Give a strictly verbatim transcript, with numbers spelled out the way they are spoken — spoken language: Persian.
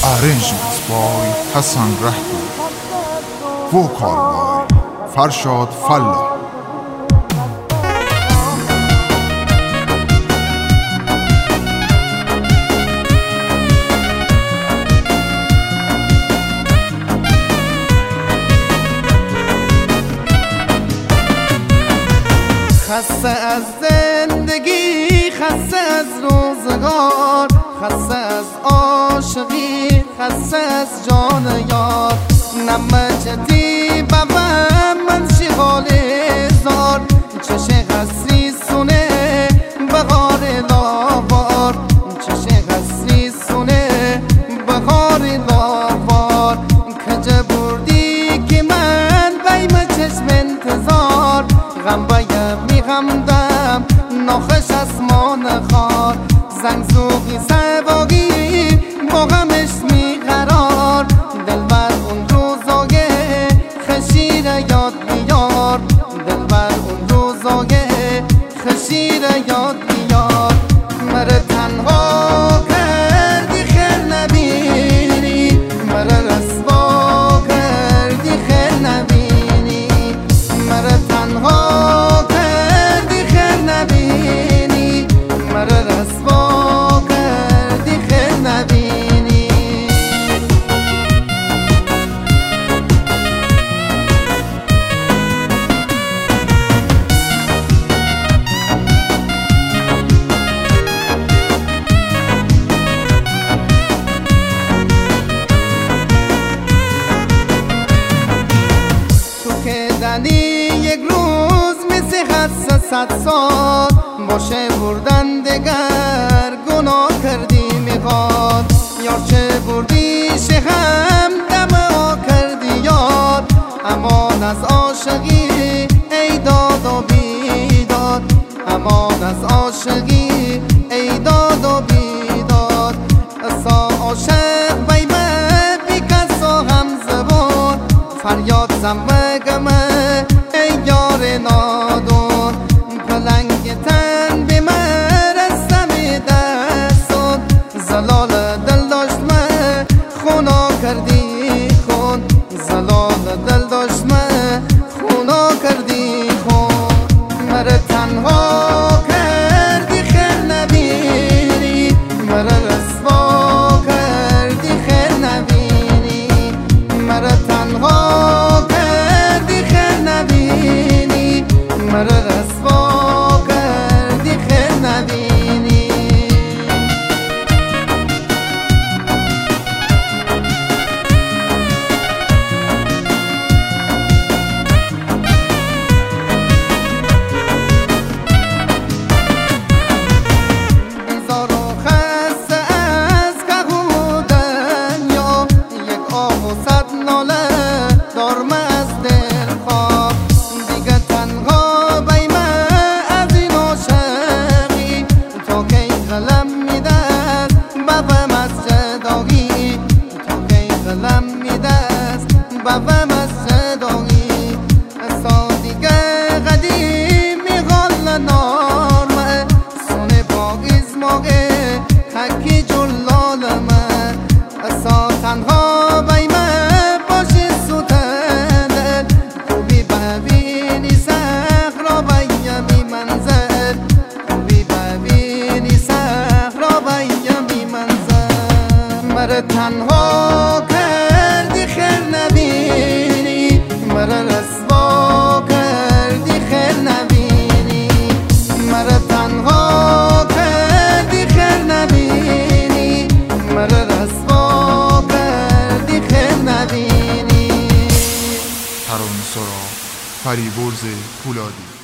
Arrangements by Hassan Rahpur. Vocal by Farshad Fallah. خسته از زندگی، خسته از روزگار، خسته از عاشقی، خسته از جان یار. نمجدی بابا من شغال زار، چشه غصری سونه بغار لاوار، چشه غصری سونه بغار لاوار. کجا بردی که من بیم چشم انتظار، غم بایم میغمدم ناخش اسمان خار. زنگ زوغی سواگی با غمش میقرار، دلبر اون روزای خشیر یاد بیار، دلبر اون روزای خشیر یاد بیار. مره تنها کردی خیر نبینی، مره رسوا کردی خیر نبینی، مره تنها کردی خیر نبینی، مره رسوا کردی خیر نبینی. تو که دنی یک روز مثل حدس صد سال باشه بردن دگر گناه کردی میخواد. یار چه بردی شهم دم ها کردی یاد، امان از عاشقی ای داد و بیداد، امان از عاشقی ای داد و بیداد. اصا عاشق بیمه بی کس و هم زبان، فریاد زنبه گمه ای یار نادون. پلنگ تن به من رستم دستون، زلال دل داشت من خونا کردی خون، زلال دل داشت من خونا کردی خون. مره تنها کردی خیر نبینی، مره رسوا کردی خیر نبینی، مره تنها کردی خیر نبینی، مره رسوا کردی خیر نبینی. بیزار و خسته از که بودن یا یک آه و صد ناله دارم از دل خواب. دیگه تنها بیمه از این عاشقی، تا که این قلم میدست بابم از جداگی، تا که این قلم میدست بابم از جداگی. اصلا دیگه قدیم میغال نارمه، سونه باقیز ماگه حکی جلالمه. اصلا تنها بیمه باشی سوتنه، خوبی ببینی صخرا بیمی منزل، خوبی ببینی صخرا بیمی منزل. مره تنها کردی خیر نبینی، مره رسوا کردی خیر نبینی، مره تنها کردی خیر نبینی، مره رسوا کردی خیر نبینی. ترانه‌سرا فریبرز پولادی.